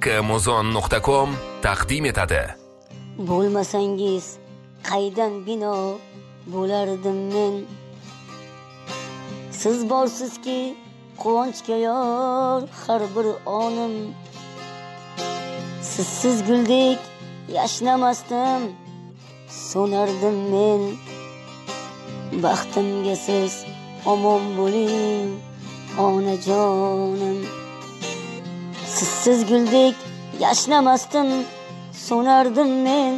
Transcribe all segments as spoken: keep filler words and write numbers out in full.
muzon nuqta com taqdim etadi. Bo'lmasangiz qaydan bino bo'lardim men. Siz borsizki quvonchga yor har bir onim. Sizsiz guldek yashnamasdim, so'nardim men. Baxtimga siz omon bo'ling, onajonim. Sizsiz guldek yashnamasdim, so'nardim men.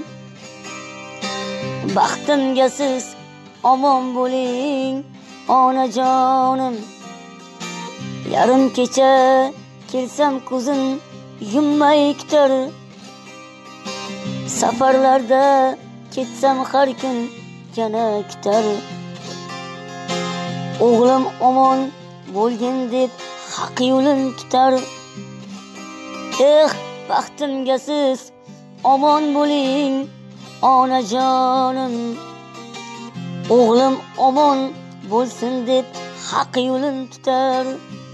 Baxtimga siz omon bo'ling, onajonim. Yarim kecha kelsam ko'zim yummay kutar. Safarlarda ketsam har kun yana kutar. O'g'lim omon bo'lgin deb haq yo'lin tutar. Eh, baxtimga siz omon bo'ling, onajonim. O'g'lim omon bo'lsin deb haq yo'lin tutar.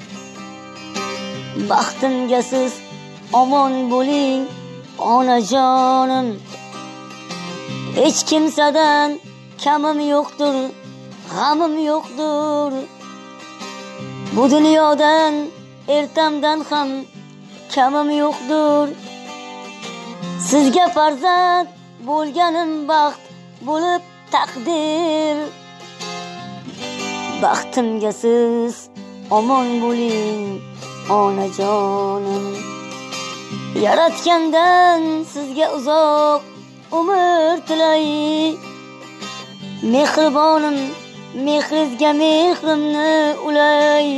Baxtimga siz omon bo'ling, onajonim. Hech kimsadan kamim yo'qdir, g'amim yo'qdir. Bu dunyodan ertamdan ham kamim yo'qdir. Sizga farzand bo'lganim baxt bo'lib taqdir. Baxtimga siz omon bo'ling, onajonim. Yaratgandan sizga uzoq umr tilay. Mehribonim, mehrizga mehrimni ulay.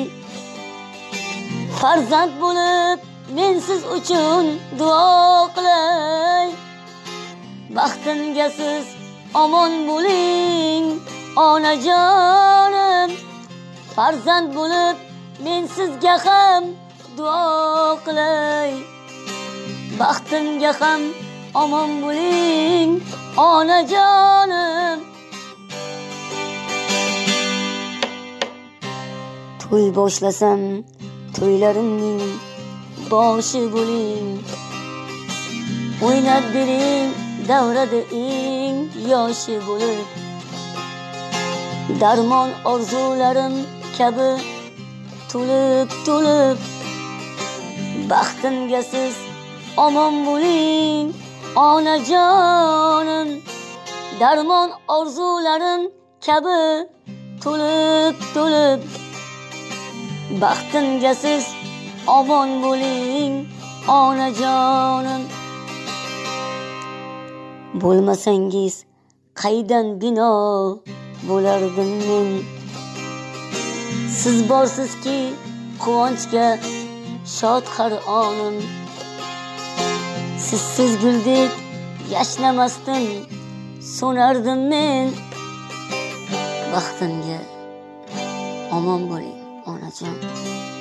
Farzand bo'lib men siz uchun duo qilay. Baxtimga siz omon bo'ling, onajonim. Farzand bo'lib men sizga ham duo qilay. Baxtimga ham omon bo'ling, onajonim. To'y boshlasam to'ylarimning boshi bo'ling. O'ynab bering davrada eng yoshi bo'lib. Darmon orzularim kabi to'lib to'lib. Baxtimga siz omon bo'ling, onajonim. Darmon orzularim kabi to'lib to'lib. Baxtimga siz omon bo'ling, onajonim. Bo'lmasangiz qaydan bino bo'lardim men. Siz borsizki quvonchga shod har onim. Sizsiz guldek yashnamasdim, so'nardim men. Baxtimga omon bo'ling, onajon.